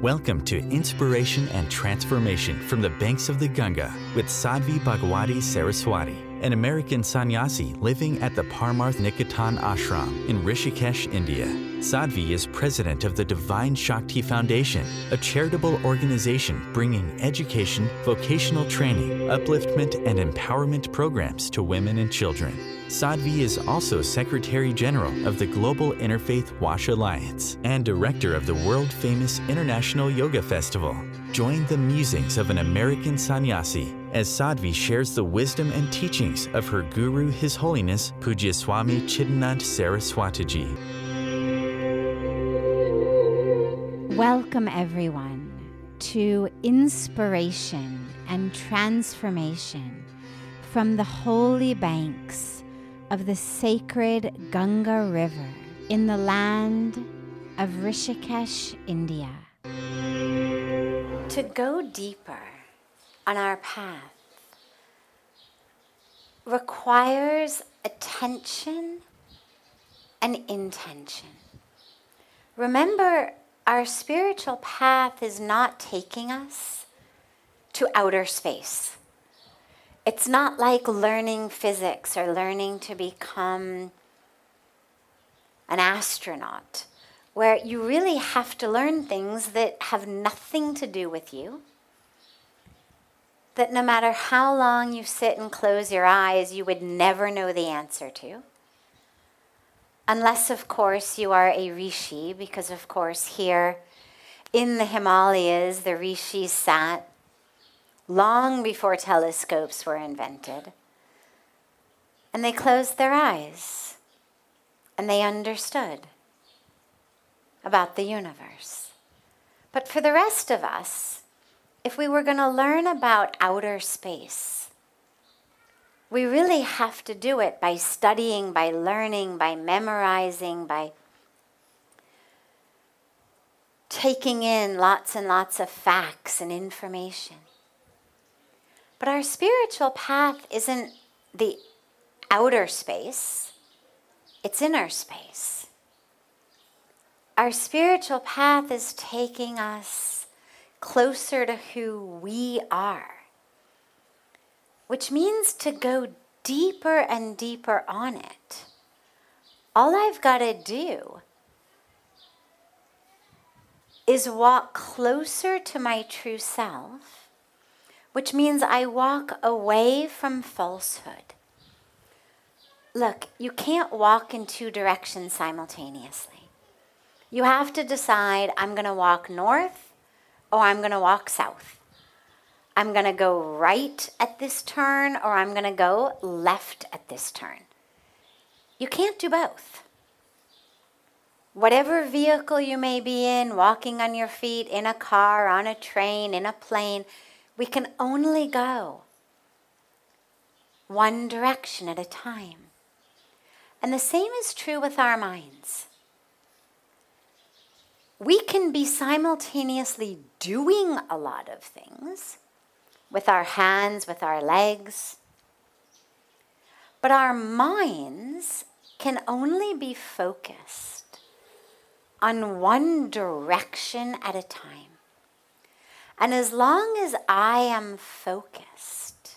Welcome to Inspiration and Transformation from the Banks of the Ganga with Sadhvi Bhagwati Saraswati, an American sannyasi living at the Parmarth Niketan Ashram in Rishikesh, India. Sadhvi is president of the Divine Shakti Foundation, a charitable organization bringing education, vocational training, upliftment, and empowerment programs to women and children. Sadhvi is also Secretary General of the Global Interfaith Wash Alliance and Director of the world-famous International Yoga Festival. Join the musings of an American sannyasi as Sadhvi shares the wisdom and teachings of her guru, His Holiness Pujya Swami Chidanand Saraswatiji. Welcome, everyone, to Inspiration and Transformation from the holy banks of the sacred Ganga River in the land of Rishikesh, India. To go deeper on our path requires attention and intention. Remember, our spiritual path is not taking us to outer space. It's not like learning physics or learning to become an astronaut, where you really have to learn things that have nothing to do with you, that no matter how long you sit and close your eyes, you would never know the answer to. Unless, of course, you are a rishi, because, of course, here in the Himalayas, the rishis sat long before telescopes were invented. And they closed their eyes, and they understood about the universe. But for the rest of us, if we were going to learn about outer space, we really have to do it by studying, by learning, by memorizing, by taking in lots and lots of facts and information. But our spiritual path isn't the outer space, it's inner space. Our spiritual path is taking us closer to who we are, which means to go deeper and deeper on it. All I've got to do is walk closer to my true self, which means I walk away from falsehood. Look, you can't walk in two directions simultaneously. You have to decide, I'm going to walk north or I'm going to walk south. I'm going to go right at this turn or I'm going to go left at this turn. You can't do both. Whatever vehicle you may be in, walking on your feet, in a car, on a train, in a plane, we can only go one direction at a time. And the same is true with our minds. We can be simultaneously doing a lot of things with our hands, with our legs, but our minds can only be focused on one direction at a time. And as long as I am focused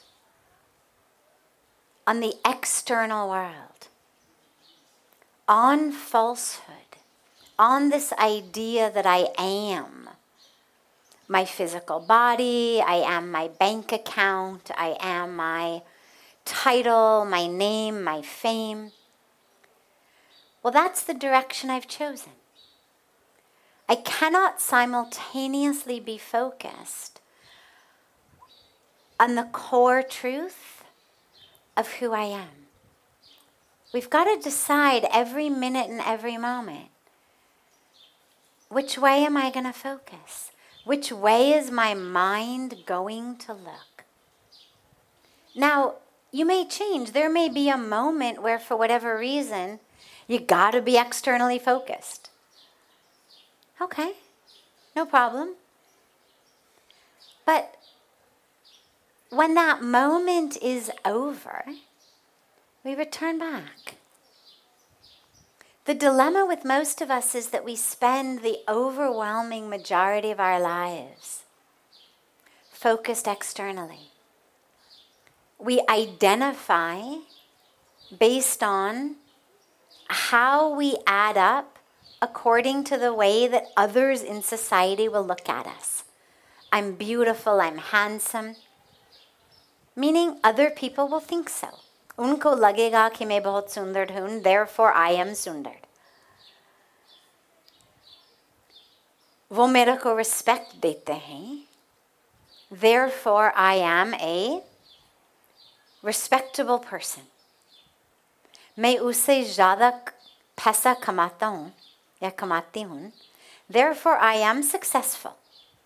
on the external world, on falsehood, on this idea that I am my physical body, I am my bank account, I am my title, my name, my fame, well, that's the direction I've chosen. I cannot simultaneously be focused on the core truth of who I am. We've got to decide every minute and every moment, which way am I going to focus? Which way is my mind going to look? Now, you may change. There may be a moment where, for whatever reason, you got to be externally focused. Okay, no problem. But when that moment is over, we return back. The dilemma with most of us is that we spend the overwhelming majority of our lives focused externally. We identify based on how we add up according to the way that others in society will look at us. I'm beautiful, I'm handsome, meaning other people will think so. Unko lagega ki main bahut sundar hoon, therefore I am sundar. वो मेरे को respect देते हैं, therefore I am a respectable person. मैं उससे ज़्यादा पैसा कमाता हूँ या कमाती हूँ, therefore I am successful.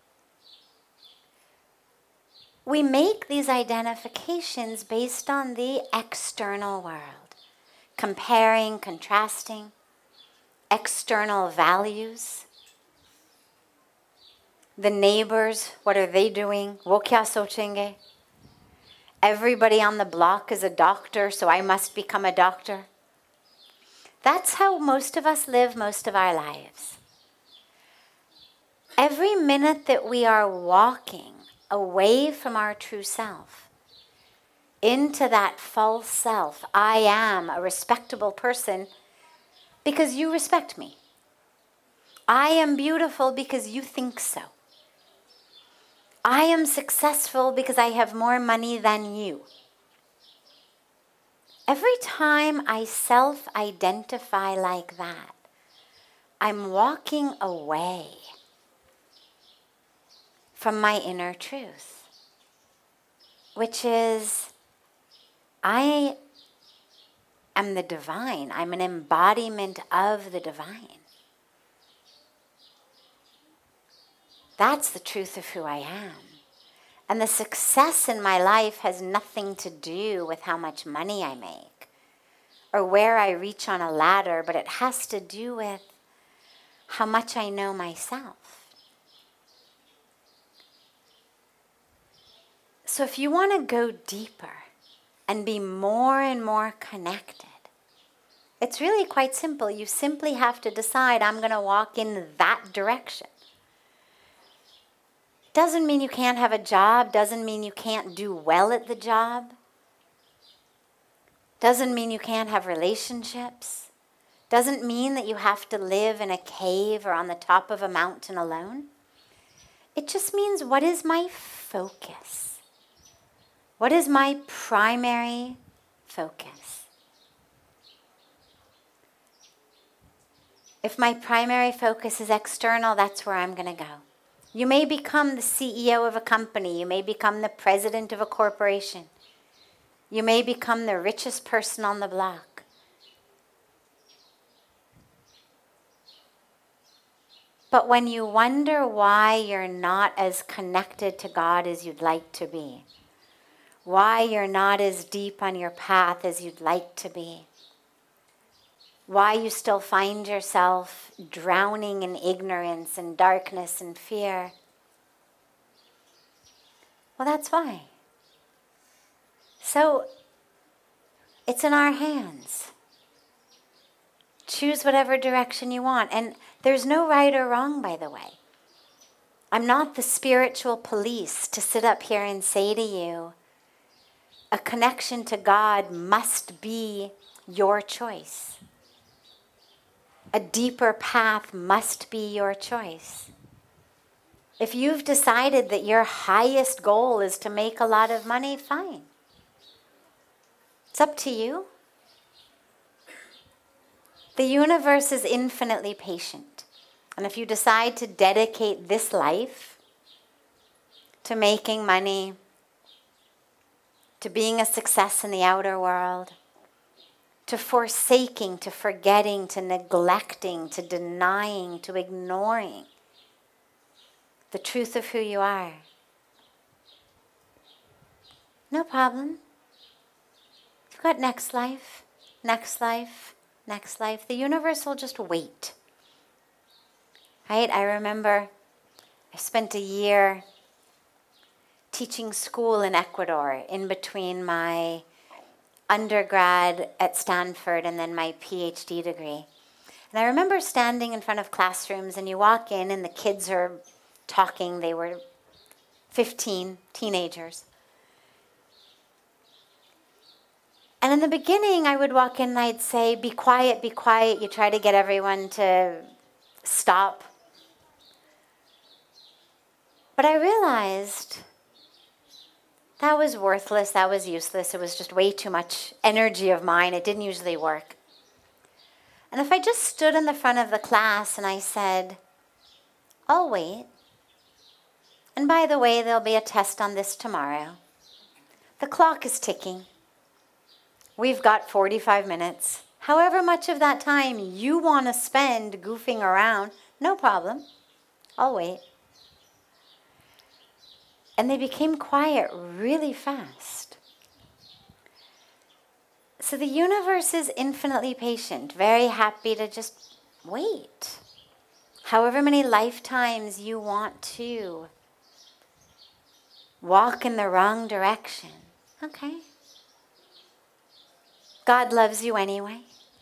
We make these identifications based on the external world, comparing, contrasting, external values. The neighbors, what are they doing? वो क्या सोचेंगे? Everybody on the block is a doctor, so I must become a doctor. That's how most of us live most of our lives. Every minute that we are walking away from our true self, into that false self, I am a respectable person because you respect me. I am beautiful because you think so. I am successful because I have more money than you. Every time I self-identify like that, I'm walking away from my inner truth, which is, I am the divine. I'm an embodiment of the divine. That's the truth of who I am. And the success in my life has nothing to do with how much money I make or where I reach on a ladder, but it has to do with how much I know myself. So if you want to go deeper and be more and more connected, it's really quite simple. You simply have to decide, I'm going to walk in that direction. Doesn't mean you can't have a job, doesn't mean you can't do well at the job, doesn't mean you can't have relationships, doesn't mean that you have to live in a cave or on the top of a mountain alone. It just means, what is my focus? What is my primary focus? If my primary focus is external, that's where I'm going to go. You may become the CEO of a company. You may become the president of a corporation. You may become the richest person on the block. But when you wonder why you're not as connected to God as you'd like to be, why you're not as deep on your path as you'd like to be, why you still find yourself drowning in ignorance and darkness and fear. Well, that's why. So, it's in our hands. Choose whatever direction you want. And there's no right or wrong, by the way. I'm not the spiritual police to sit up here and say to you, a connection to God must be your choice. A deeper path must be your choice. If you've decided that your highest goal is to make a lot of money, fine. It's up to you. The universe is infinitely patient. And if you decide to dedicate this life to making money, to being a success in the outer world, to forsaking, to forgetting, to neglecting, to denying, to ignoring the truth of who you are, no problem. You've got next life, next life, next life. The universe will just wait. Right? I remember I spent a year teaching school in Ecuador in between my undergrad at Stanford and then my PhD degree. And I remember standing in front of classrooms, and you walk in and the kids are talking. They were 15, teenagers. And in the beginning, I would walk in and I'd say, be quiet, be quiet. You try to get everyone to stop. But I realized that was worthless, that was useless. It was just way too much energy of mine. It didn't usually work. And if I just stood in the front of the class and I said, I'll wait. And by the way, there'll be a test on this tomorrow. The clock is ticking. We've got 45 minutes. However much of that time you want to spend goofing around, no problem. I'll wait. And they became quiet really fast. So the universe is infinitely patient, very happy to just wait. However many lifetimes you want to walk in the wrong direction, okay. God loves you anyway.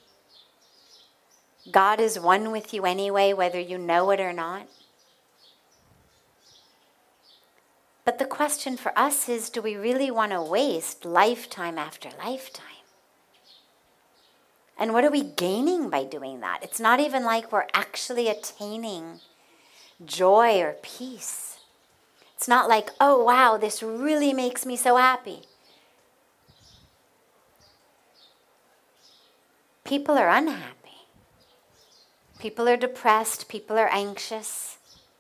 God is one with you anyway, whether you know it or not. But the question for us is, do we really want to waste lifetime after lifetime? And what are we gaining by doing that? It's not even like we're actually attaining joy or peace. It's not like, oh wow, this really makes me so happy. People are unhappy. People are depressed. People are anxious.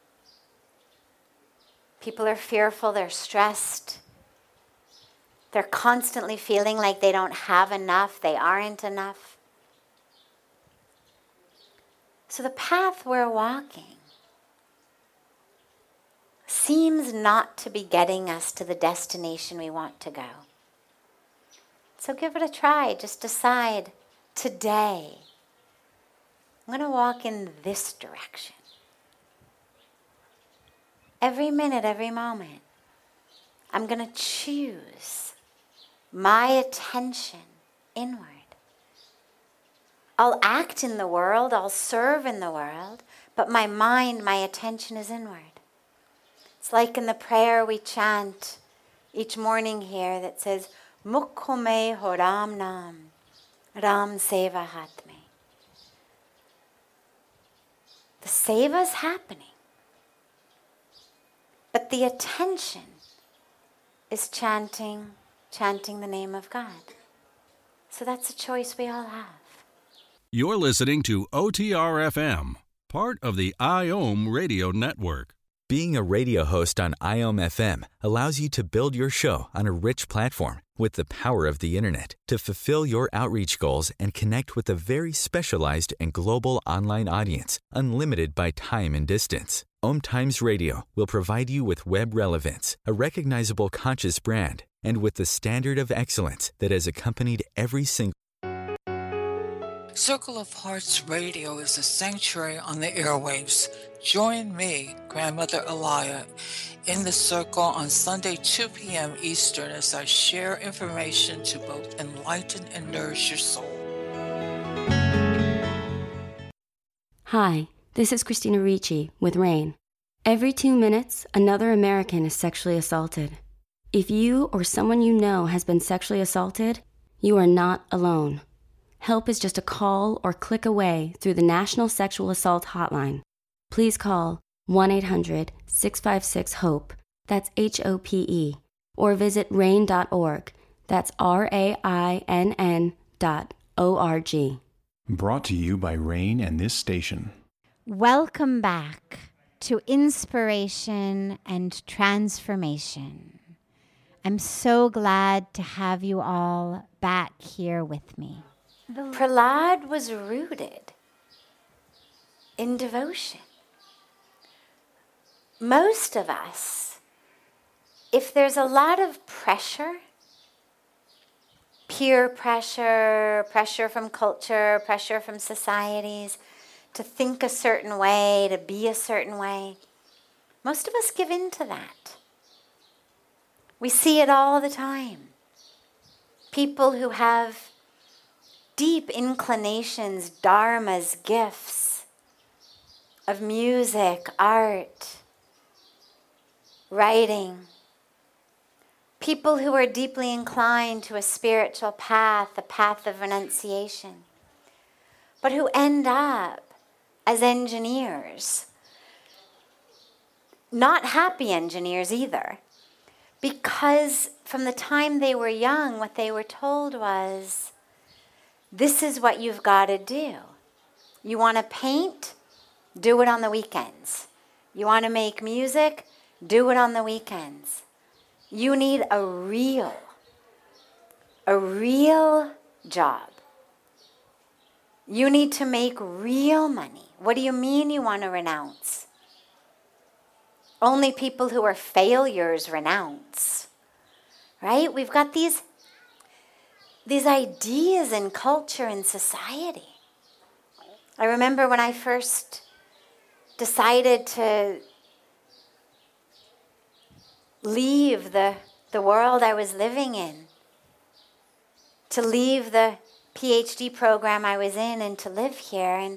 People are fearful. They're stressed. They're constantly feeling like they don't have enough. They aren't enough. So the path we're walking seems not to be getting us to the destination we want to go. So give it a try. Just decide, today, I'm going to walk in this direction. Every minute, every moment, I'm going to choose my attention inward. I'll act in the world, I'll serve in the world, but my mind, my attention is inward. It's like in the prayer we chant each morning here that says, Mukhume ho Ram Nam, Ram Seva Hatme. The seva is happening. But the attention is chanting the name of God. So that's a choice we all have. You're listening to OTR-FM, part of the IOM Radio Network. Being a radio host on IOM FM allows you to build your show on a rich platform with the power of the internet to fulfill your outreach goals and connect with a very specialized and global online audience, unlimited by time and distance. Om Times Radio will provide you with web relevance, a recognizable conscious brand, and with the standard of excellence that has accompanied every single Circle of Hearts Radio is a sanctuary on the airwaves. Join me, Grandmother Elia, in the circle on Sunday, 2 p.m. Eastern as I share information to both enlighten and nourish your soul. Hi, this is Christina Ricci with RAIN. Every 2 minutes, another American is sexually assaulted. If you or someone you know has been sexually assaulted, you are not alone. Help is just a call or click away through the National Sexual Assault Hotline. Please call 1-800-656-HOPE, that's HOPE, or visit RAIN.org, that's RAINN.org. Brought to you by RAIN and this station. Welcome back to Inspiration and Transformation. I'm so glad to have you all back here with me. Prahlad was rooted in devotion. Most of us, if there's a lot of pressure, peer pressure, pressure from culture, pressure from societies, to think a certain way, to be a certain way, most of us give in to that. We see it all the time. People who have deep inclinations, dharmas, gifts of music, art, writing. People who are deeply inclined to a spiritual path, a path of renunciation, but who end up as engineers. Not happy engineers either, because from the time they were young, what they were told was, this is what you've got to do. You want to paint? Do it on the weekends. You want to make music? Do it on the weekends. You need a real job. You need to make real money. What do you mean you want to renounce? Only people who are failures renounce. Right? We've got these ideas in culture and society. I remember when I first decided to leave the world I was living in, to leave the PhD program I was in and to live here. And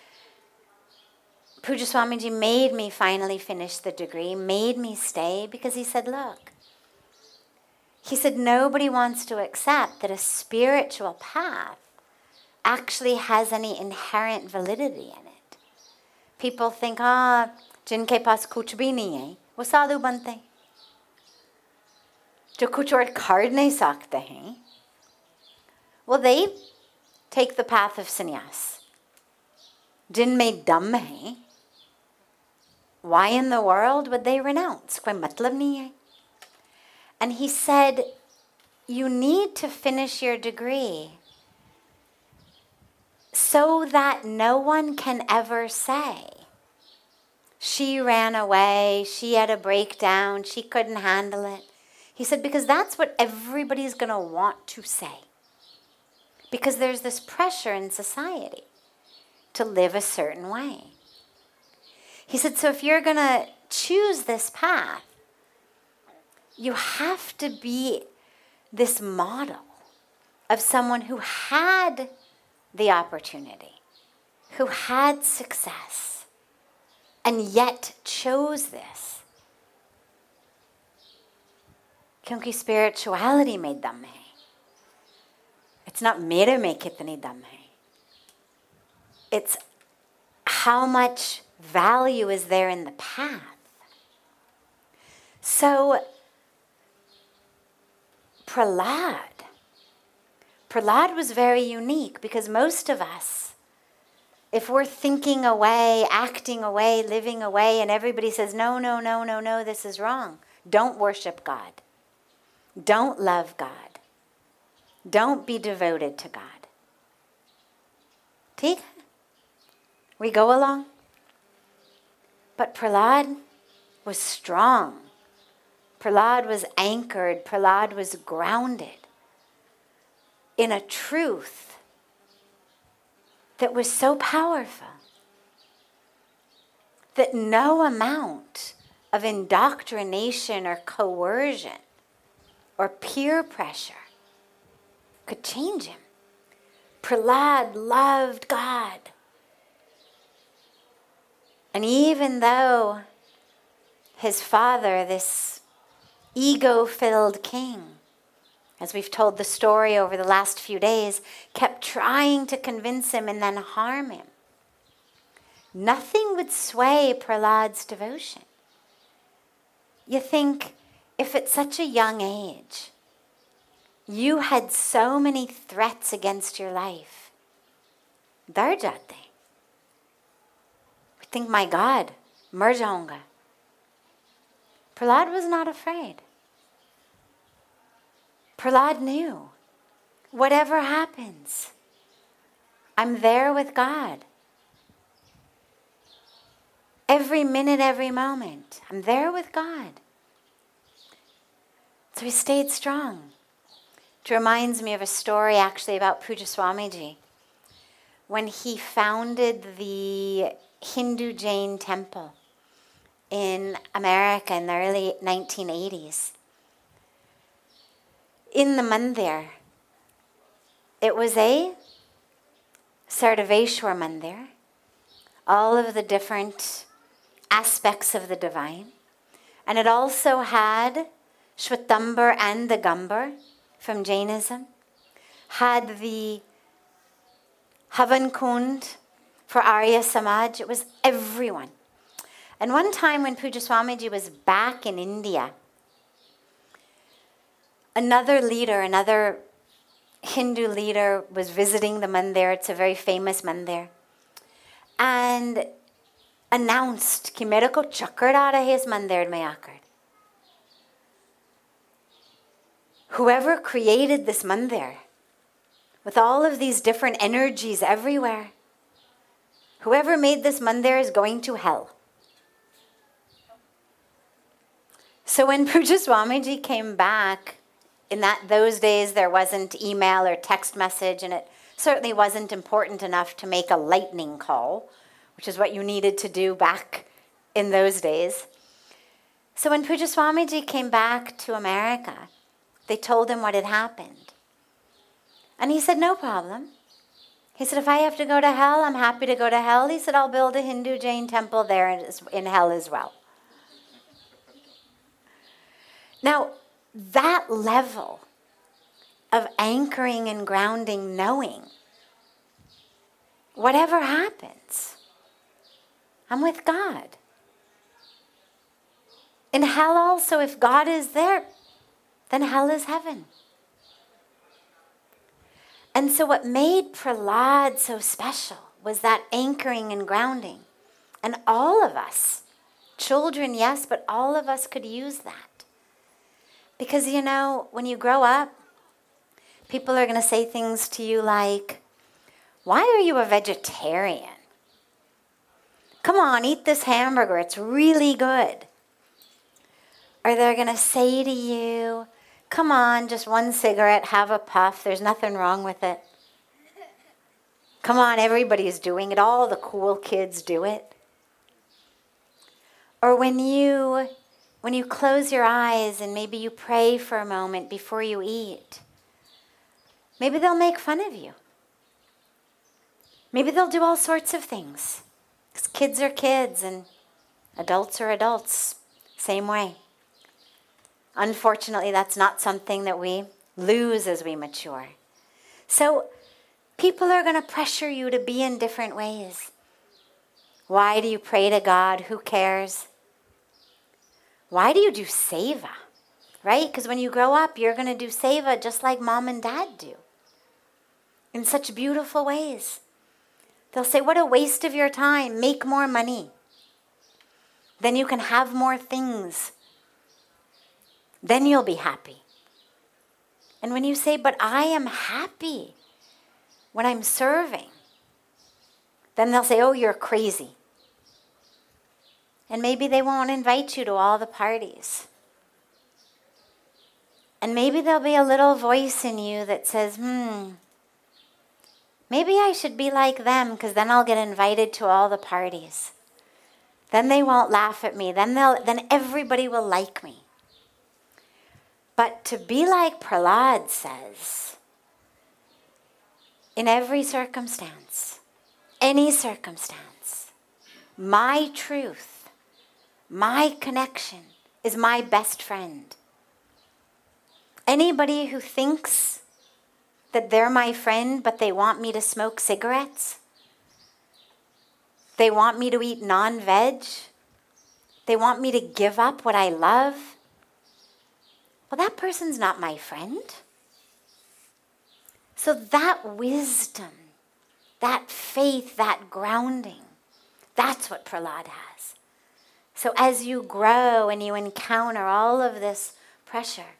Pujya Swamiji made me finally finish the degree, made me stay, because he said, look, he said, nobody wants to accept that a spiritual path actually has any inherent validity in it. People think, jinke paas kuch bhi nahi hai, wo sadhu bante hain. Jo kuch aur kar nahi sakte hain, well, they take the path of sannyas. Jin mein dam hai, why in the world would they renounce? Koi matlab nahi hai. And he said, you need to finish your degree so that no one can ever say, she ran away, she had a breakdown, she couldn't handle it. He said, because that's what everybody's going to want to say. Because there's this pressure in society to live a certain way. He said, so if you're going to choose this path, you have to be this model of someone who had the opportunity, who had success, and yet chose this. Kyunki spirituality mein dam hai. It's not mere mein kitni dam hai. It's how much value is there in the path. So Prahlad was very unique, because most of us, if we're thinking away, acting away, living away, and everybody says, no, this is wrong. Don't worship God. Don't love God. Don't be devoted to God. Theek? We go along. But Prahlad was strong. Prahlad was anchored. Prahlad was grounded in a truth that was so powerful that no amount of indoctrination or coercion or peer pressure could change him. Prahlad loved God. And even though his father, this ego-filled king, as we've told the story over the last few days, kept trying to convince him and then harm him, nothing would sway Prahlad's devotion. You think, if at such a young age you had so many threats against your life, dar jate. We think, my God, mar jaunga. Prahlad was not afraid. Prahlad knew, whatever happens, I'm there with God. Every minute, every moment, I'm there with God. So he stayed strong. It reminds me of a story actually about Pujya Swamiji. When he founded the Hindu Jain temple in America in the early 1980s. In the mandir, it was a Sardaveshwar Mandir, all of the different aspects of the divine. And it also had Shwetambar and Digambar from Jainism, had the Havan Kund for Arya Samaj. It was everyone. And one time when Pujya Swamiji was back in India, another leader, another Hindu leader was visiting the mandir. It's a very famous mandir. And announced कि मेरे को चक्कर आ रहे इस मंदिर में आकर. Whoever created this mandir, with all of these different energies everywhere, whoever made this mandir is going to hell. So when Pujya Swamiji came back, in those days there wasn't email or text message, and it certainly wasn't important enough to make a lightning call, which is what you needed to do back in those days. So when Pujya Swamiji came back to America, they told him what had happened. And he said, no problem. He said, if I have to go to hell, I'm happy to go to hell. He said, I'll build a Hindu Jain temple there in hell as well. Now, that level of anchoring and grounding, knowing, whatever happens, I'm with God. In hell also, if God is there, then hell is heaven. And so what made Prahlad so special was that anchoring and grounding. And all of us, children, yes, but all of us could use that. Because, you know, when you grow up, people are going to say things to you like, why are you a vegetarian? Come on, eat this hamburger, it's really good. Or they're going to say to you, come on, just one cigarette, have a puff, there's nothing wrong with it. Come on, everybody's doing it, all the cool kids do it. Or when you close your eyes and maybe you pray for a moment before you eat, maybe they'll make fun of you. Maybe they'll do all sorts of things. Because kids are kids and adults are adults, same way. Unfortunately, that's not something that we lose as we mature. So people are going to pressure you to be in different ways. Why do you pray to God? Who cares? Why do you do seva? Right? Because when you grow up, you're going to do seva just like mom and dad do. In such beautiful ways. They'll say, what a waste of your time. Make more money. Then you can have more things. Then you'll be happy. And when you say, but I am happy when I'm serving, then they'll say, oh, you're crazy. And maybe they won't invite you to all the parties. And maybe there'll be a little voice in you that says, maybe I should be like them because then I'll get invited to all the parties. Then they won't laugh at me. Then everybody will like me. But to be like Prahlad says, in every circumstance, any circumstance, my truth, my connection is my best friend. Anybody who thinks that they're my friend, but they want me to smoke cigarettes, they want me to eat non-veg, they want me to give up what I love, well, that person's not my friend. So that wisdom, that faith, that grounding, that's what Prahlad has. So as you grow and you encounter all of this pressure,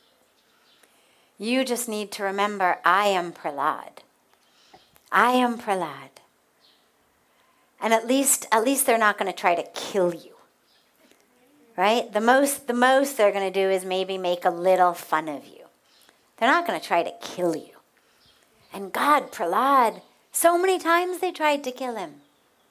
you just need to remember, I am Prahlad. I am Prahlad. And at least they're not going to try to kill you. Right? The most they're going to do is maybe make a little fun of you. They're not going to try to kill you. And God, Prahlad, so many times they tried to kill him.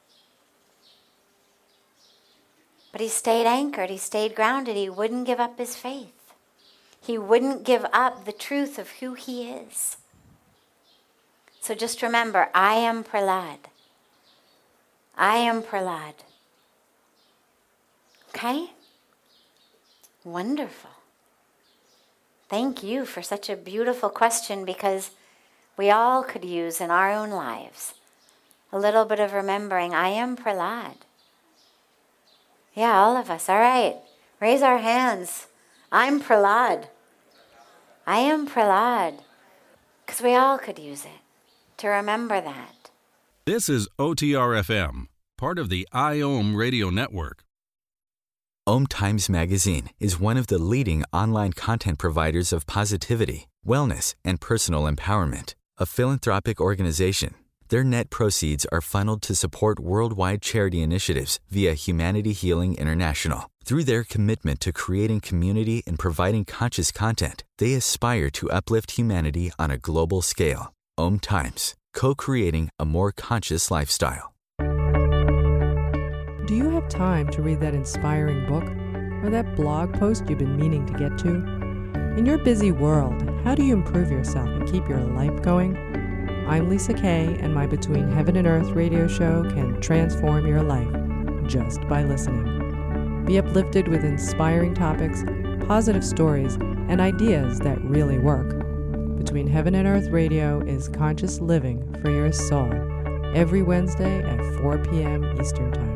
But he stayed anchored, he stayed grounded, he wouldn't give up his faith. He wouldn't give up the truth of who he is. So just remember, I am Prahlad. I am Prahlad. Okay? Wonderful. Thank you for such a beautiful question, because we all could use in our own lives a little bit of remembering, I am Prahlad. Yeah, all of us. All right. Raise our hands. I'm Prahlad. I am Prahlad. Because we all could use it, to remember that. This is OTR-FM, part of the IOM radio network. Om Times Magazine is one of the leading online content providers of positivity, wellness, and personal empowerment. A philanthropic organization, their net proceeds are funneled to support worldwide charity initiatives via Humanity Healing International. Through their commitment to creating community and providing conscious content, they aspire to uplift humanity on a global scale. Om Times, co-creating a more conscious lifestyle. Do you have time to read that inspiring book or that blog post you've been meaning to get to? In your busy world, how do you improve yourself and keep your life going? I'm Lisa Kay, and my Between Heaven and Earth radio show can transform your life just by listening. Be uplifted with inspiring topics, positive stories, and ideas that really work. Between Heaven and Earth radio is conscious living for your soul, every Wednesday at 4 p.m. Eastern Time.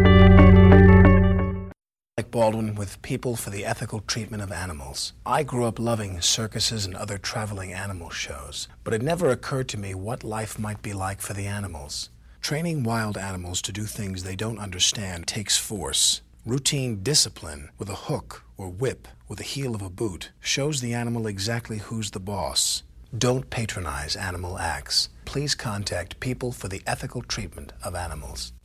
Alec Baldwin with People for the Ethical Treatment of Animals. I grew up loving circuses and other traveling animal shows, but it never occurred to me what life might be like for the animals. Training wild animals to do things they don't understand takes force. Routine discipline with a hook or whip with the heel of a boot shows the animal exactly who's the boss. Don't patronize animal acts. Please contact People for the Ethical Treatment of Animals.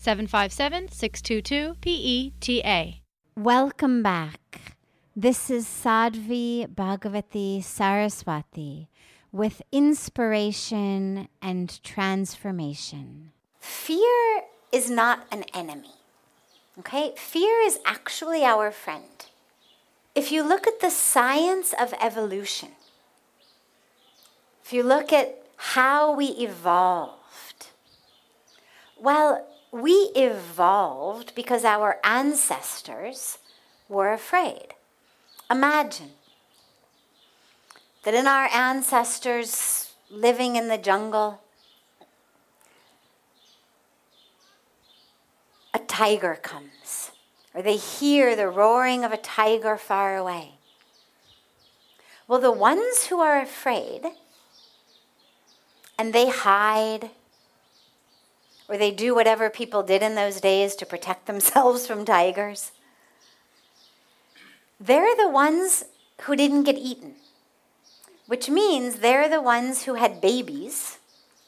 757-622-PETA. Welcome back. This is Sadhvi Bhagavati Saraswati with Inspiration and Transformation. Fear is not an enemy. Okay? Fear is actually our friend. If you look at the science of evolution, if you look at how we evolved, well, we evolved because our ancestors were afraid. Imagine that in our ancestors living in the jungle, a tiger comes, or they hear the roaring of a tiger far away. Well, the ones who are afraid, and they hide, or they do whatever people did in those days to protect themselves from tigers, they're the ones who didn't get eaten, which means they're the ones who had babies.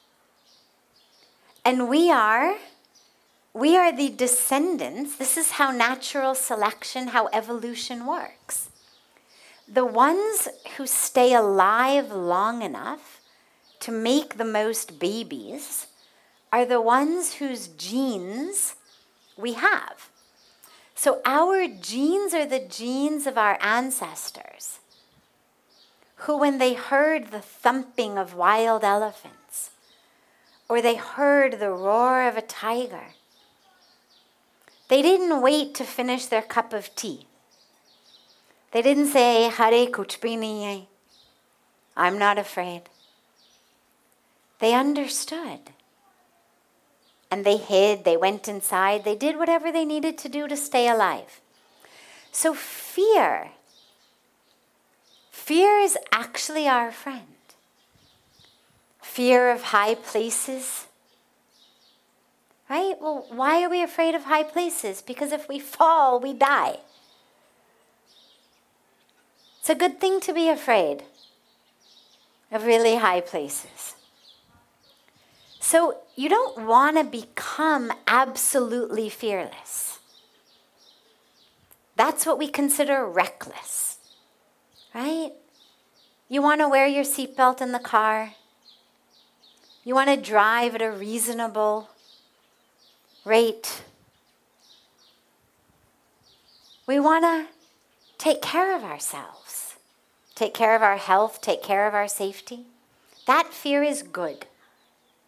And we are the descendants. This is how natural selection, how evolution works. The ones who stay alive long enough to make the most babies are the ones whose genes we have. So our genes are the genes of our ancestors, who when they heard the thumping of wild elephants, or they heard the roar of a tiger, they didn't wait to finish their cup of tea. They didn't say, Hare kuch bhi nahi hai. I'm not afraid. They understood. And they hid, they went inside, they did whatever they needed to do to stay alive. So fear is actually our friend. Fear of high places. Right? Well, why are we afraid of high places? Because if we fall, we die. It's a good thing to be afraid of really high places. So you don't want to become absolutely fearless. That's what we consider reckless, right? You want to wear your seatbelt in the car. You want to drive at a reasonable rate. We want to take care of ourselves, take care of our health, take care of our safety. That fear is good.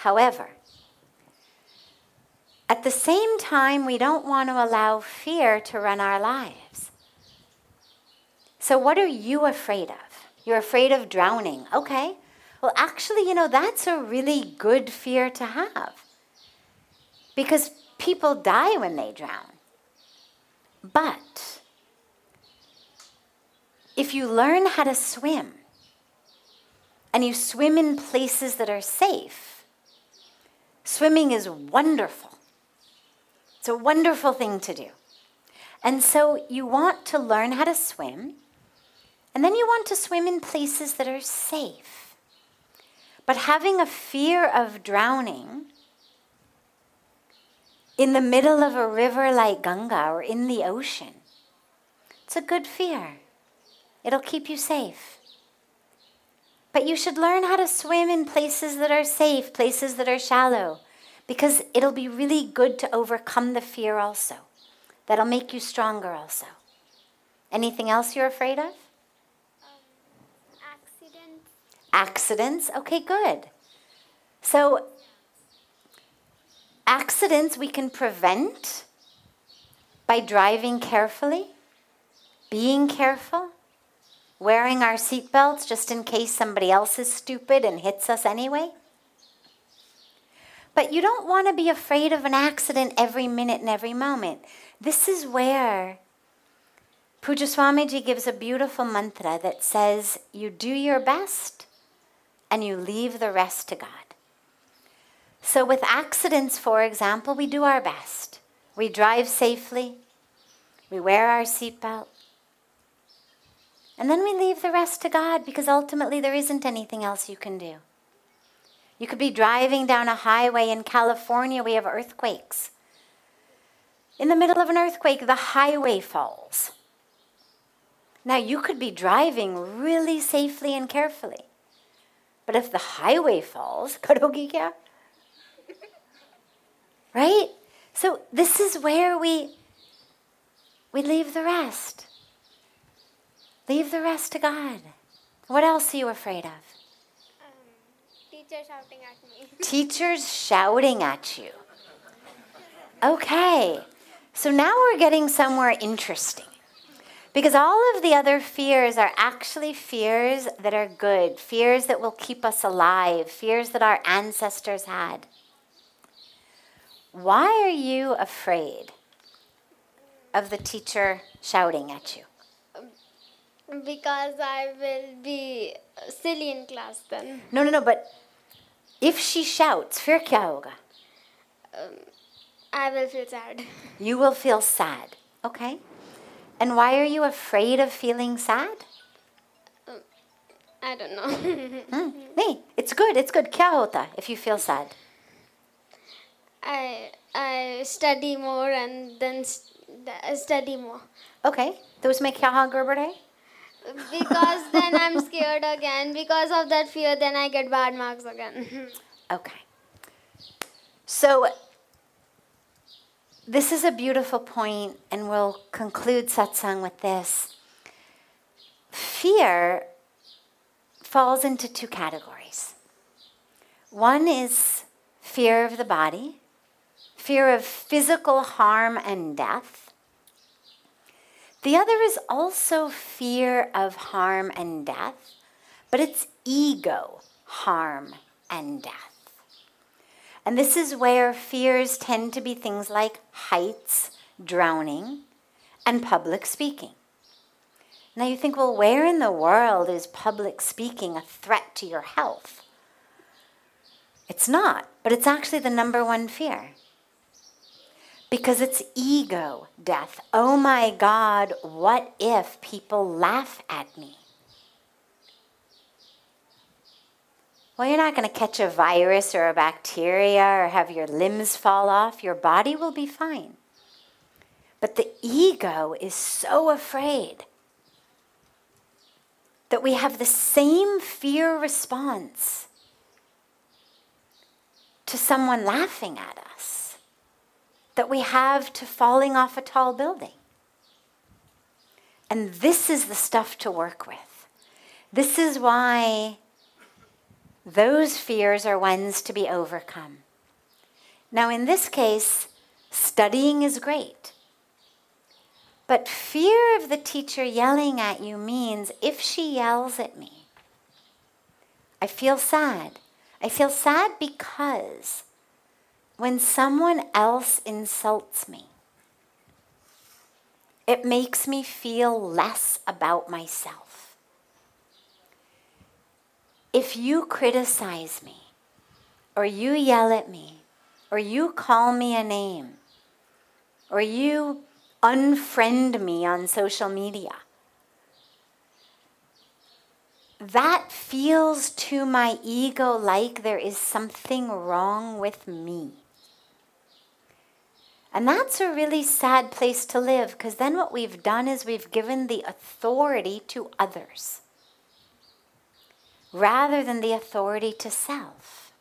However, at the same time, we don't want to allow fear to run our lives. So what are you afraid of? You're afraid of drowning. Okay. Well, actually, that's a really good fear to have. Because people die when they drown. But if you learn how to swim, and you swim in places that are safe, swimming is wonderful. It's a wonderful thing to do. And so you want to learn how to swim, and then you want to swim in places that are safe. But having a fear of drowning in the middle of a river like Ganga or in the ocean, it's a good fear. It'll keep you safe. But you should learn how to swim in places that are safe, places that are shallow, because it'll be really good to overcome the fear also. That'll make you stronger also. Anything else you're afraid of? Accidents. Accidents? Okay, good. So, accidents we can prevent by driving carefully, being careful, wearing our seatbelts just in case somebody else is stupid and hits us anyway. But you don't want to be afraid of an accident every minute and every moment. This is where Pujya Swamiji gives a beautiful mantra that says, you do your best and you leave the rest to God. So with accidents, for example, we do our best. We drive safely. We wear our seatbelt. And then we leave the rest to God, because ultimately there isn't anything else you can do. You could be driving down a highway. In California, we have earthquakes. In the middle of an earthquake, the highway falls. Now, you could be driving really safely and carefully. But if the highway falls, karogi kya? Right? So this is where we leave the rest. Leave the rest to God. What else are you afraid of? Teacher shouting at me. Teachers shouting at you. Okay. So now we're getting somewhere interesting. Because all of the other fears are actually fears that are good, fears that will keep us alive, fears that our ancestors had. Why are you afraid of the teacher shouting at you? Because I will be silly in class then. No, but if she shouts, fir kya hoga? I will feel sad. You will feel sad. Okay. And why are you afraid of feeling sad? I don't know. Nee, it's good. Kya hota if you feel sad? I study more and then study more. Okay. To usme kya haan garbad hai? Because then I'm scared again. Because of that fear, then I get bad marks again. Okay. So this is a beautiful point, and we'll conclude satsang with this. Fear falls into two categories. One is fear of the body, fear of physical harm and death. The other is also fear of harm and death, but it's ego harm and death. And this is where fears tend to be things like heights, drowning, and public speaking. Now you think, well, where in the world is public speaking a threat to your health? It's not, but it's actually the number one fear. Because it's ego death. Oh my God, what if people laugh at me? Well, you're not going to catch a virus or a bacteria or have your limbs fall off. Your body will be fine. But the ego is so afraid that we have the same fear response to someone laughing at us that we have to falling off a tall building. And this is the stuff to work with. This is why Those fears are ones to be overcome. Now, in this case, studying is great. But fear of the teacher yelling at you means if she yells at me, I feel sad. I feel sad because when someone else insults me, it makes me feel less about myself. If you criticize me, or you yell at me, or you call me a name, or you unfriend me on social media, that feels to my ego like there is something wrong with me. And that's a really sad place to live, because then what we've done is we've given the authority to others rather than the authority to self.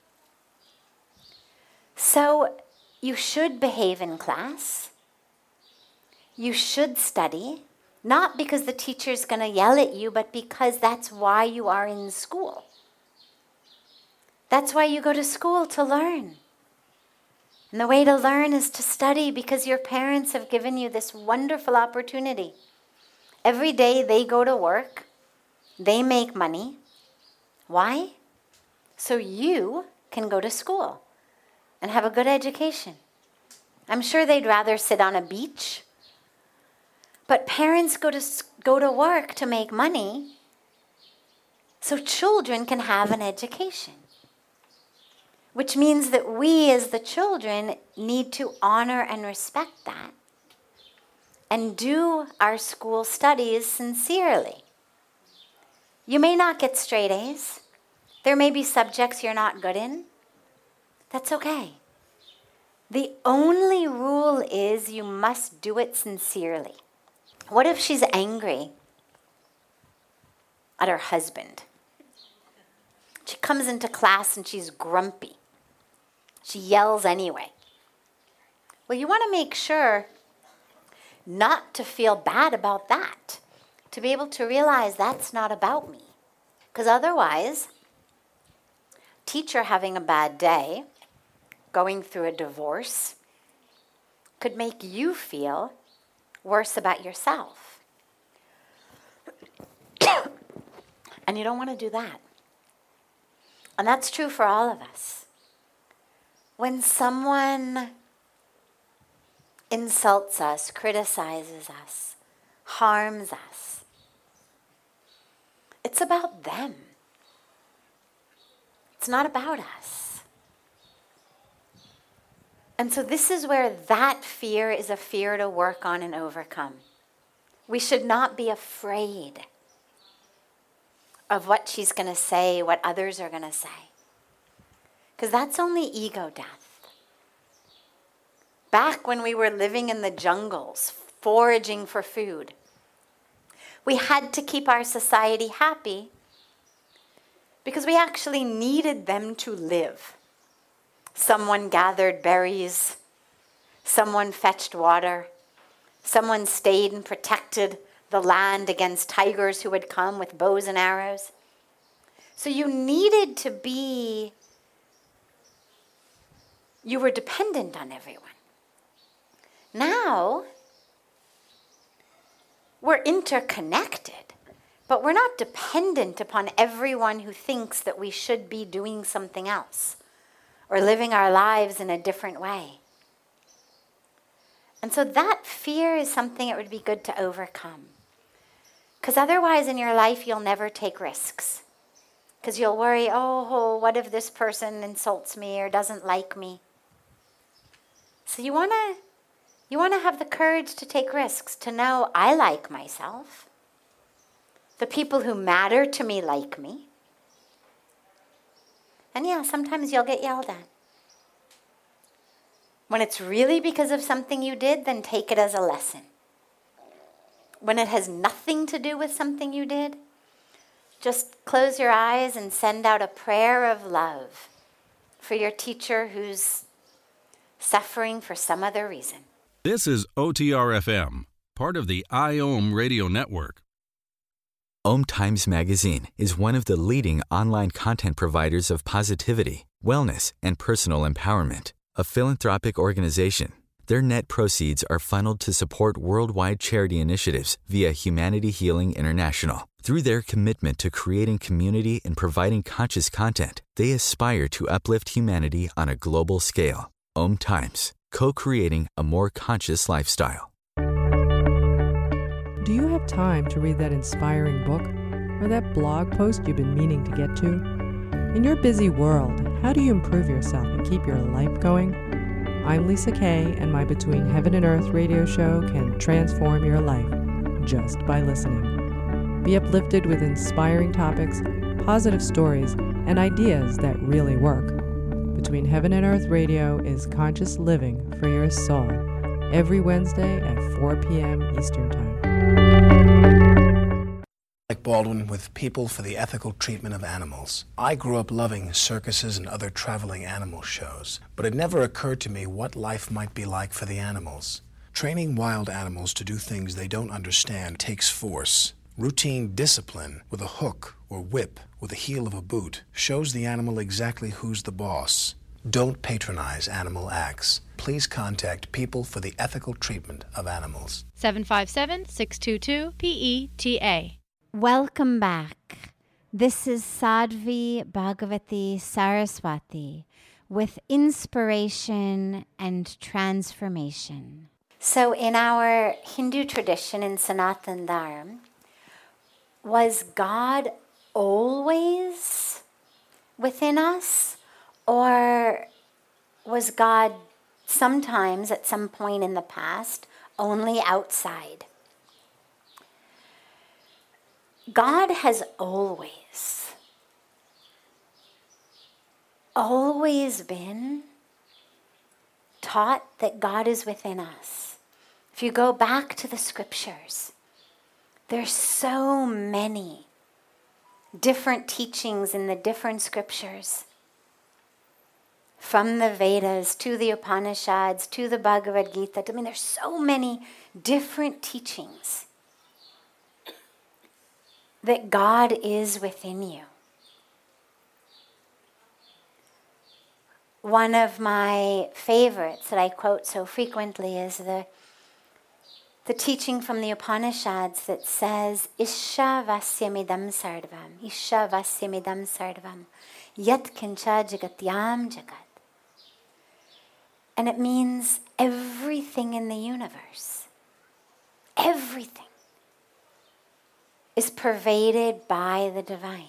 So you should behave in class. You should study, not because the teacher's going to yell at you, but because that's why you are in school. That's why you go to school, to learn. And the way to learn is to study, because your parents have given you this wonderful opportunity. Every day they go to work, they make money. Why? So you can go to school and have a good education. I'm sure they'd rather sit on a beach. But parents go to work to make money so children can have an education. Which means that we as the children need to honor and respect that and do our school studies sincerely. You may not get straight A's. There may be subjects you're not good in. That's okay. The only rule is you must do it sincerely. What if she's angry at her husband? She comes into class and she's grumpy. She yells anyway. Well, you want to make sure not to feel bad about that, to be able to realize that's not about me. Because otherwise, teacher having a bad day, going through a divorce, could make you feel worse about yourself. And you don't want to do that. And that's true for all of us. When someone insults us, criticizes us, harms us, it's about them. It's not about us. And so this is where that fear is a fear to work on and overcome. We should not be afraid of what she's going to say, what others are going to say. Because that's only ego death. Back when we were living in the jungles, foraging for food, we had to keep our society happy because we actually needed them to live. Someone gathered berries, someone fetched water, someone stayed and protected the land against tigers who would come with bows and arrows. So you needed to be, you were dependent on everyone. Now, we're interconnected, but we're not dependent upon everyone who thinks that we should be doing something else or living our lives in a different way. And so that fear is something that would be good to overcome. Because otherwise in your life, you'll never take risks. Because you'll worry, oh, what if this person insults me or doesn't like me? So you want to have the courage to take risks, to know I like myself. The people who matter to me like me. And yeah, sometimes you'll get yelled at. When it's really because of something you did, then take it as a lesson. When it has nothing to do with something you did, just close your eyes and send out a prayer of love for your teacher who's suffering for some other reason. This is OTR FM, part of the IOM Radio Network. Om Times Magazine is one of the leading online content providers of positivity, wellness, and personal empowerment. A philanthropic organization, their net proceeds are funneled to support worldwide charity initiatives via Humanity Healing International. Through their commitment to creating community and providing conscious content, they aspire to uplift humanity on a global scale. Om Times, co-creating a more conscious lifestyle. Do you have time to read that inspiring book or that blog post you've been meaning to get to? In your busy world, how do you improve yourself and keep your life going? I'm Lisa Kay, and my Between Heaven and Earth radio show can transform your life just by listening. Be uplifted with inspiring topics, positive stories, and ideas that really work. Between Heaven and Earth radio is conscious living for your soul, every Wednesday at 4 p.m. Eastern Time. Alec Baldwin with People for the Ethical Treatment of Animals. I grew up loving circuses and other traveling animal shows, but it never occurred to me what life might be like for the animals. Training wild animals to do things they don't understand takes force. Routine discipline with a hook or whip with the heel of a boot shows the animal exactly who's the boss. Don't patronize animal acts. Please contact People for the Ethical Treatment of Animals. 757-622-PETA. Welcome back. This is Sadhvi Bhagavati Saraswati with Inspiration and Transformation. So in our Hindu tradition in Sanatan Dharma, was God always within us, or was God sometimes at some point in the past only outside? God has always been taught that God is within us. If you go back to the scriptures, there's so many different teachings in the different scriptures. From the Vedas to the Upanishads to the Bhagavad Gita. I mean, there's so many different teachings that God is within you. One of my favorites that I quote so frequently is the teaching from the Upanishads that says, Isha vasyamidam sarvam, Isha vasyamidam sarvam, yat kincha jagatyam jagat. And it means everything in the universe, everything, is pervaded by the divine.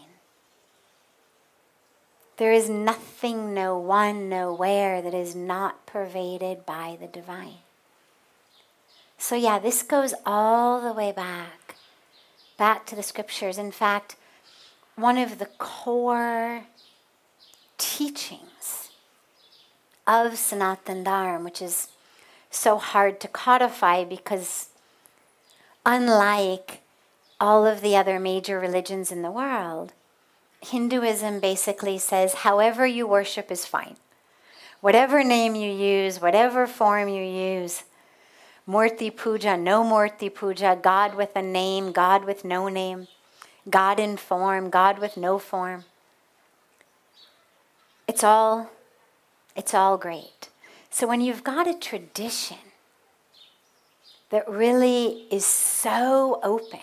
There is nothing, no one, nowhere that is not pervaded by the divine. So yeah, this goes all the way back to the scriptures. In fact, one of the core teachings of Sanatan Dharma, which is so hard to codify because unlike all of the other major religions in the world, Hinduism basically says however you worship is fine. Whatever name you use, whatever form you use, Murti Puja, no Murti Puja, God with a name, God with no name, God in form, God with no form. It's all great. So when you've got a tradition that really is so open,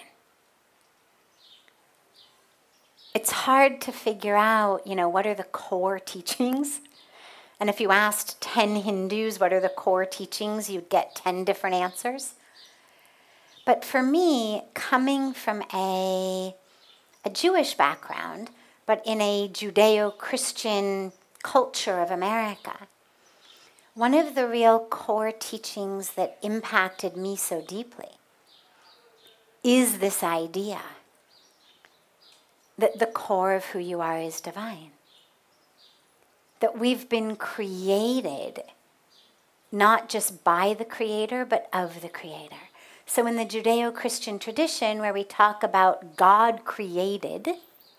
it's hard to figure out, what are the core teachings? And if you asked 10 Hindus what are the core teachings, you'd get 10 different answers. But for me, coming from a Jewish background, but in a Judeo-Christian culture of America, one of the real core teachings that impacted me so deeply is this idea that the core of who you are is divine. That we've been created not just by the Creator, but of the Creator. So in the Judeo-Christian tradition, where we talk about God created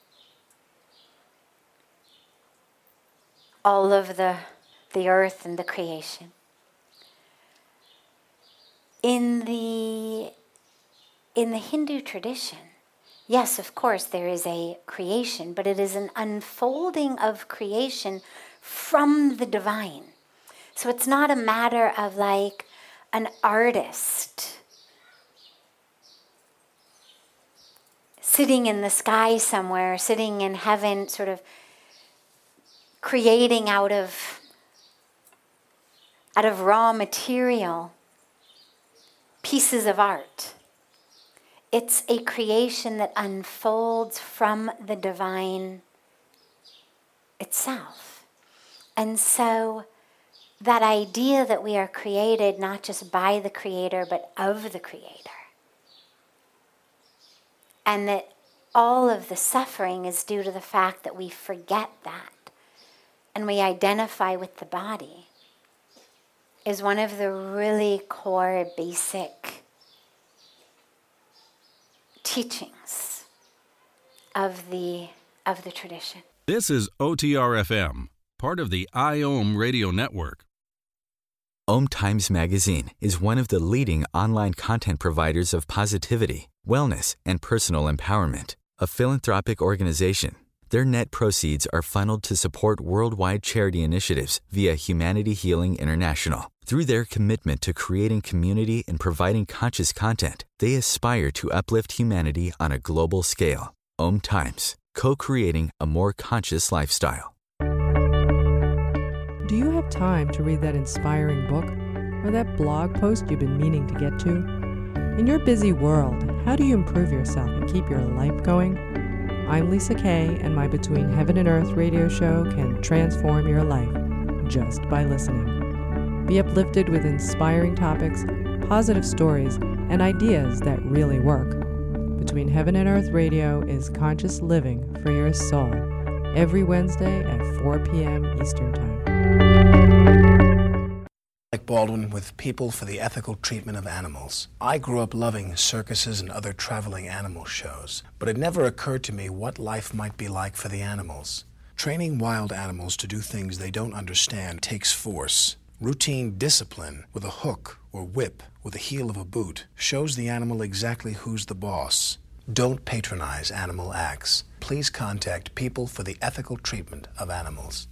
all of the earth and the creation, in the Hindu tradition, Yes, of course, there is a creation, but it is an unfolding of creation from the divine. So it's not a matter of like an artist sitting in the sky somewhere, sitting in heaven, sort of creating out of raw material pieces of art. It's a creation that unfolds from the divine itself. And so that idea that we are created not just by the Creator, but of the Creator. And that all of the suffering is due to the fact that we forget that and we identify with the body is one of the really core, basic teachings of the tradition. This is OTR-FM, part of the IOM radio network. Om Times Magazine is one of the leading online content providers of positivity, wellness, and personal empowerment. A philanthropic organization, their net proceeds are funneled to support worldwide charity initiatives via Humanity Healing International. Through their commitment to creating community and providing conscious content, they aspire to uplift humanity on a global scale. Om Times, co-creating a more conscious lifestyle. Do you have time to read that inspiring book or that blog post you've been meaning to get to? In your busy world, how do you improve yourself and keep your life going? I'm Lisa Kay, and my Between Heaven and Earth radio show can transform your life just by listening. Be uplifted with inspiring topics, positive stories, and ideas that really work. Between Heaven and Earth radio is conscious living for your soul, every Wednesday at 4 p.m. Eastern Time. Like Baldwin with People for the Ethical Treatment of Animals. I grew up loving circuses and other traveling animal shows, but it never occurred to me what life might be like for the animals. Training wild animals to do things they don't understand takes force. Routine discipline with a hook or whip with the heel of a boot shows the animal exactly who's the boss. Don't patronize animal acts. Please contact People for the Ethical Treatment of Animals.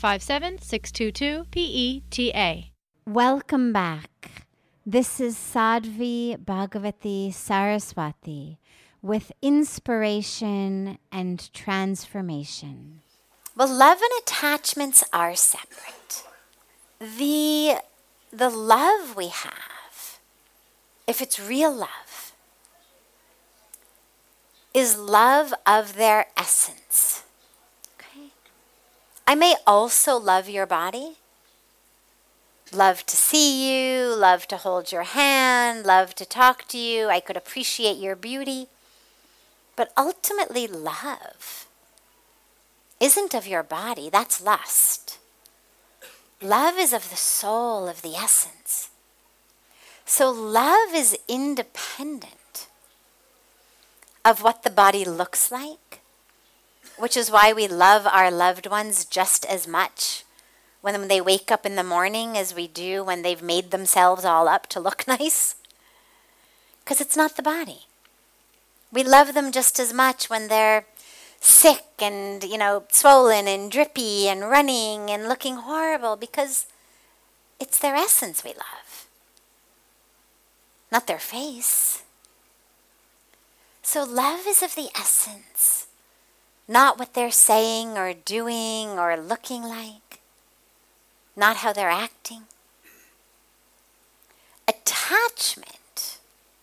757-622-PETA. Welcome back. This is Sadhvi Bhagavati Saraswati with Inspiration and Transformation. Well, love and attachments are separate. The love we have, if it's real love, is love of their essence. Okay? I may also love your body. Love to see you, love to hold your hand, love to talk to you. I could appreciate your beauty. But ultimately, love isn't of your body. That's lust. Love is of the soul, of the essence. So love is independent of what the body looks like, which is why we love our loved ones just as much when they wake up in the morning as we do when they've made themselves all up to look nice. Because it's not the body. We love them just as much when they're sick and, swollen and drippy and running and looking horrible, because it's their essence we love, not their face. So love is of the essence, not what they're saying or doing or looking like, not how they're acting. Attachment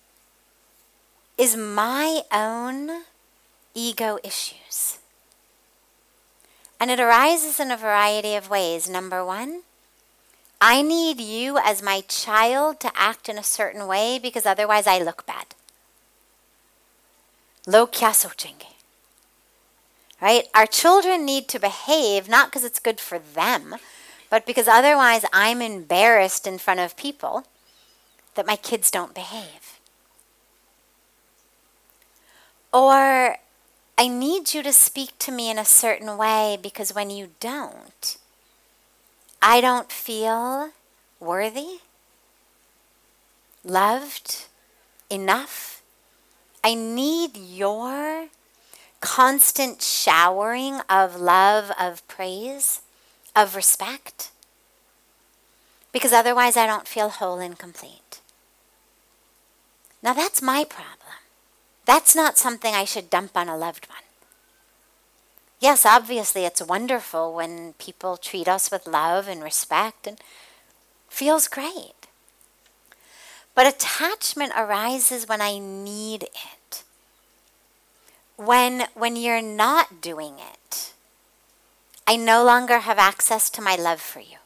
is my own ego issues. And it arises in a variety of ways. Number one, I need you as my child to act in a certain way because otherwise I look bad. Log kya sochenge? Right? Our children need to behave not because it's good for them, but because otherwise I'm embarrassed in front of people that my kids don't behave. Or I need you to speak to me in a certain way because when you don't, I don't feel worthy, loved, enough, I need your constant showering of love, of praise, of respect, because otherwise I don't feel whole and complete. Now that's my problem. That's not something I should dump on a loved one. Yes, obviously it's wonderful when people treat us with love and respect and feels great. But attachment arises when I need it. When you're not doing it, I no longer have access to my love for you.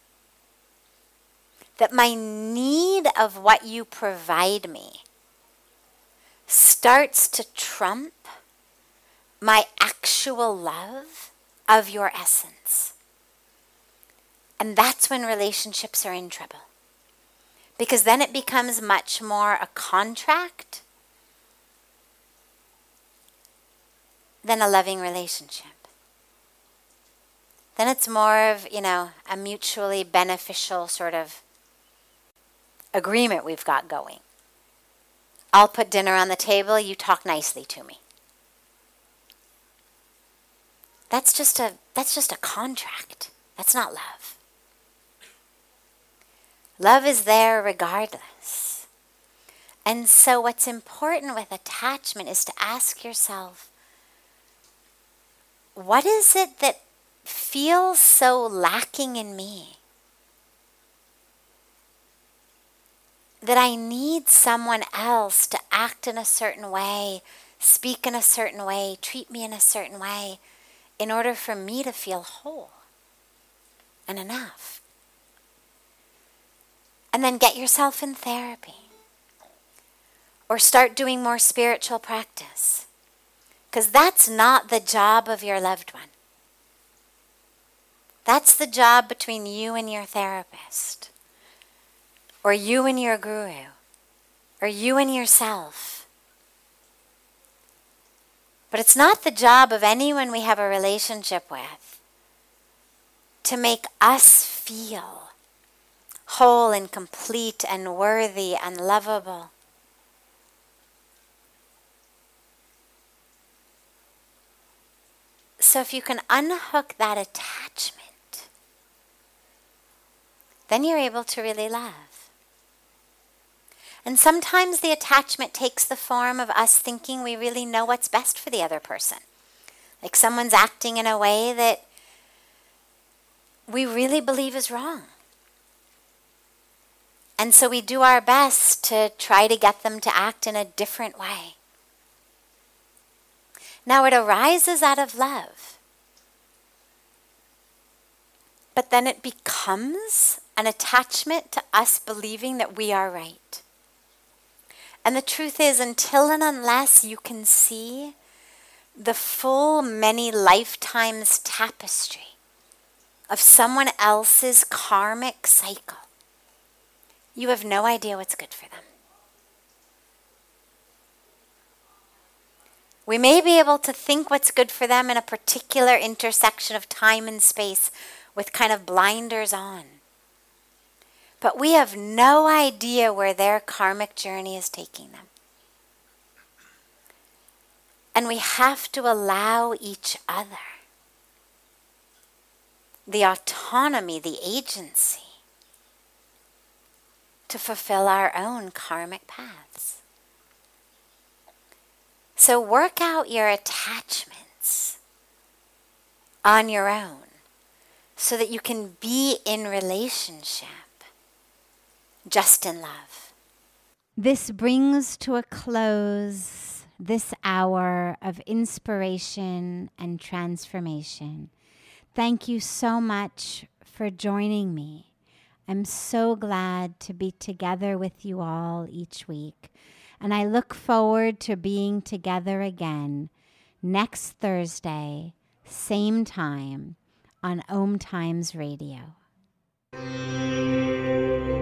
That my need of what you provide me starts to trump my actual love of your essence. And that's when relationships are in trouble. Because then it becomes much more a contract than a loving relationship. Then it's more of, a mutually beneficial sort of agreement we've got going. I'll put dinner on the table, you talk nicely to me. That's just a contract. That's not love. Love is there regardless. And so what's important with attachment is to ask yourself, what is it that feels so lacking in me that I need someone else to act in a certain way, speak in a certain way, treat me in a certain way in order for me to feel whole and enough? And then get yourself in therapy. Or start doing more spiritual practice. Because that's not the job of your loved one. That's the job between you and your therapist. Or you and your guru. Or you and yourself. But it's not the job of anyone we have a relationship with to make us feel whole and complete and worthy and lovable. So if you can unhook that attachment, then you're able to really love. And sometimes the attachment takes the form of us thinking we really know what's best for the other person. Like someone's acting in a way that we really believe is wrong. And so we do our best to try to get them to act in a different way. Now it arises out of love. But then it becomes an attachment to us believing that we are right. And the truth is, until and unless you can see the full many lifetimes tapestry of someone else's karmic cycle, you have no idea what's good for them. We may be able to think what's good for them in a particular intersection of time and space with kind of blinders on. But we have no idea where their karmic journey is taking them. And we have to allow each other the autonomy, the agency to fulfill our own karmic paths. So work out your attachments on your own so that you can be in relationship, just in love. This brings to a close this hour of inspiration and transformation. Thank you so much for joining me. I'm so glad to be together with you all each week. And I look forward to being together again next Thursday, same time, on Om Times Radio.